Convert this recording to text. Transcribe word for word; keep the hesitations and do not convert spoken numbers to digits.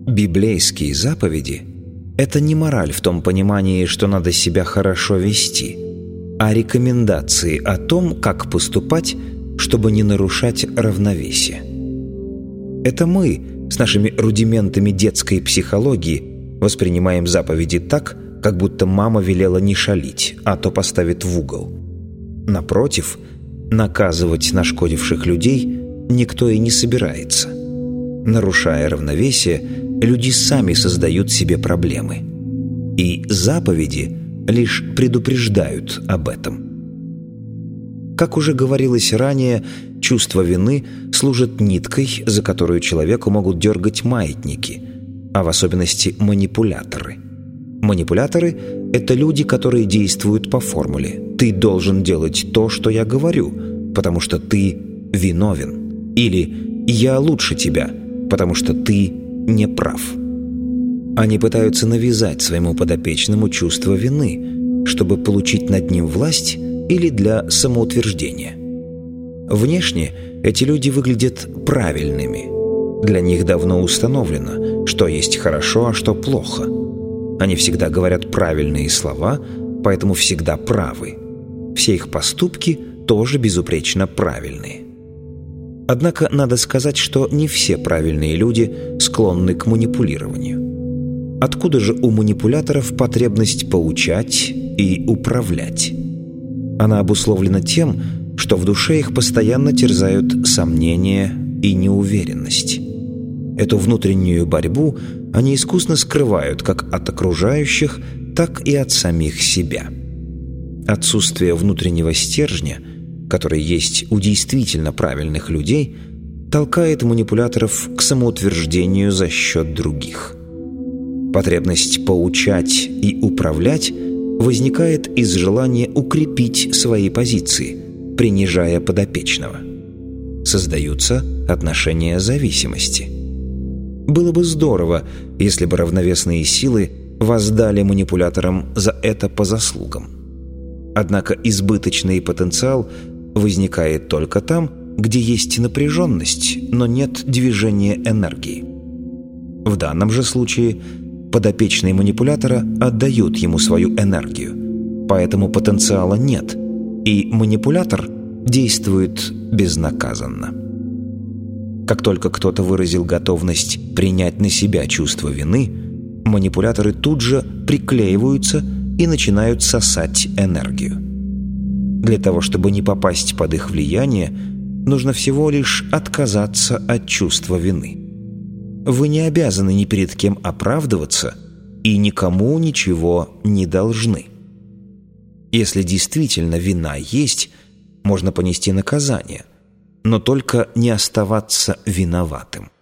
Библейские заповеди – это не мораль в том понимании, что надо себя хорошо вести, а рекомендации о том, как поступать, чтобы не нарушать равновесие. Это мы с нашими рудиментами детской психологии воспринимаем заповеди так, как будто мама велела не шалить, а то поставит в угол. Напротив, наказывать нашкодивших людей никто и не собирается. Нарушая равновесие, люди сами создают себе проблемы. И заповеди лишь предупреждают об этом. Как уже говорилось ранее, чувство вины служит ниткой, за которую человеку могут дергать маятники, а в особенности манипуляторы. Манипуляторы – это люди, которые действуют по формуле «ты должен делать то, что я говорю, потому что ты виновен» или «я лучше тебя, потому что ты не прав». Они пытаются навязать своему подопечному чувство вины, чтобы получить над ним власть или для самоутверждения. Внешне эти люди выглядят правильными. Для них давно установлено, что есть хорошо, а что плохо. Они всегда говорят правильные слова, поэтому всегда правы. Все их поступки тоже безупречно правильные. Однако надо сказать, что не все правильные люди склонны к манипулированию. Откуда же у манипуляторов потребность поучать и управлять? Она обусловлена тем, что в душе их постоянно терзают сомнения и неуверенность. Эту внутреннюю борьбу они искусно скрывают как от окружающих, так и от самих себя. Отсутствие внутреннего стержня, который есть у действительно правильных людей, толкает манипуляторов к самоутверждению за счет других. Потребность поучать и управлять возникает из желания укрепить свои позиции, принижая подопечного. Создаются отношения зависимости. Было бы здорово, если бы равновесные силы воздали манипуляторам за это по заслугам. Однако избыточный потенциал возникает только там, где есть напряженность, но нет движения энергии. В данном же случае подопечные манипулятора отдают ему свою энергию, поэтому потенциала нет, и манипулятор действует безнаказанно. Как только кто-то выразил готовность принять на себя чувство вины, манипуляторы тут же приклеиваются и начинают сосать энергию. Для того, чтобы не попасть под их влияние, нужно всего лишь отказаться от чувства вины. Вы не обязаны ни перед кем оправдываться и никому ничего не должны. Если действительно вина есть, можно понести наказание, но только не оставаться виноватым.